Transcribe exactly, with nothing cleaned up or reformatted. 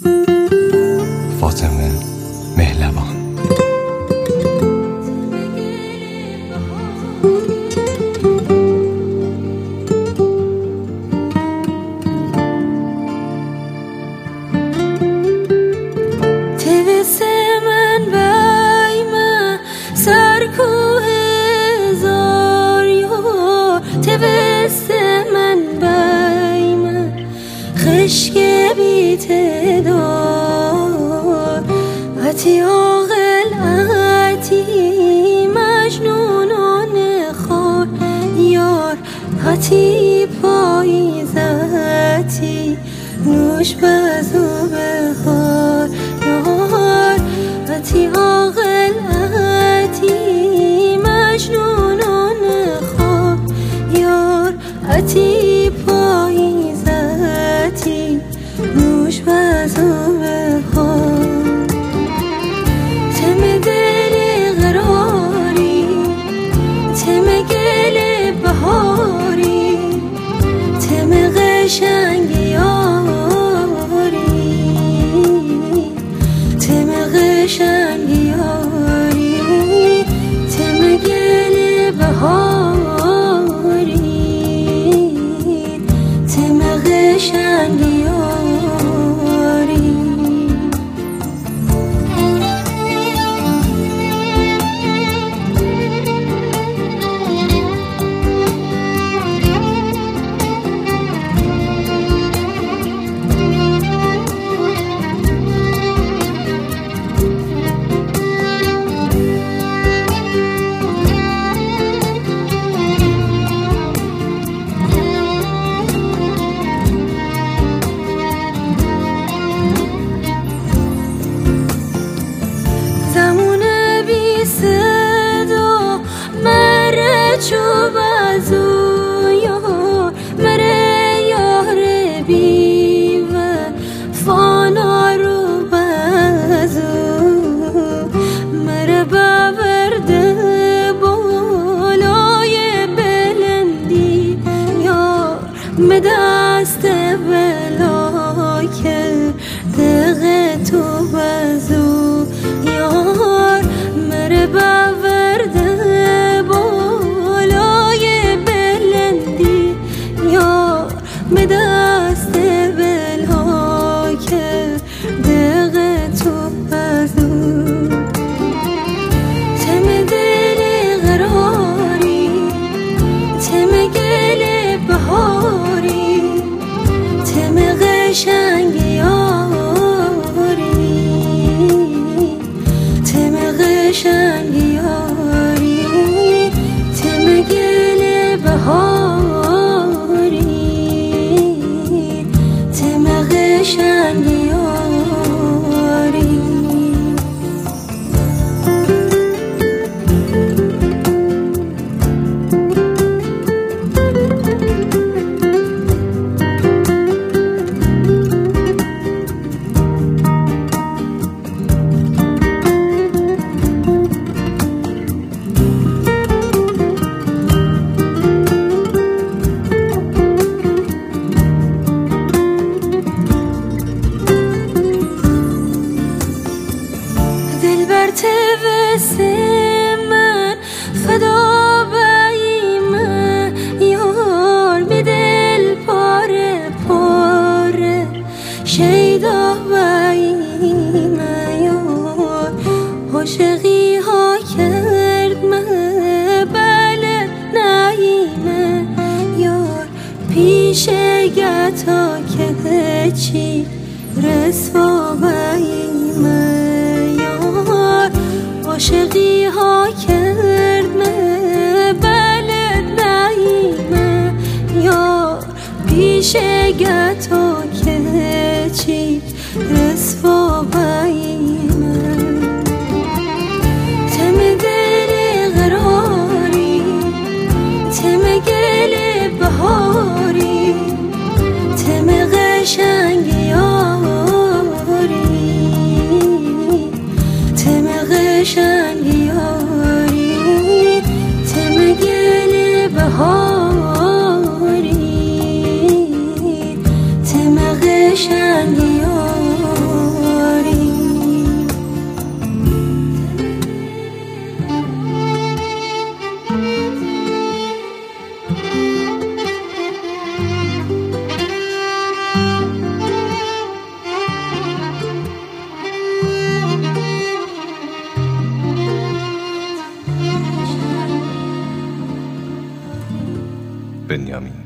فاطمه مهلوان. عشق بی تعداد عتی عاقل عتی مجنونان خور یار عتی پاییزتی نوش بزو بخور یار عتی عاقل عتی مجنونان خور یار عتی پاییزتی نوش بزو بخور تم دل قراری تم گل بهاری تم قشنگ یاری تم قشنگ یاری تم گل بهاری تم قشنگ چوب ازو یار مره یار بی و فانا رو بازو مره باورده بالای بلندی یار مدست بلا کرده تو بازو یار مره باورده به دست بلها که دقه تو بزو تم دل قراری تم گل بهاری تم قشنگ یاری تم قشنگ یاری تم گل بهاری قشنگ یاری من فدا بایمه یار بی دل پاره پاره شیدا بایمه یار عاشقی ها کرد من بله نایمه یار پیش گتا که چی رسوا بایمه عاشقی ها کرد من بله نایمه یار پیش گتا که چی رسوا بایمه تم دل قراری تم گل بهاری تم قشنگ یاری تم قشنگ یاری تم گل بهاری تم قشنگ یاری بنیامین.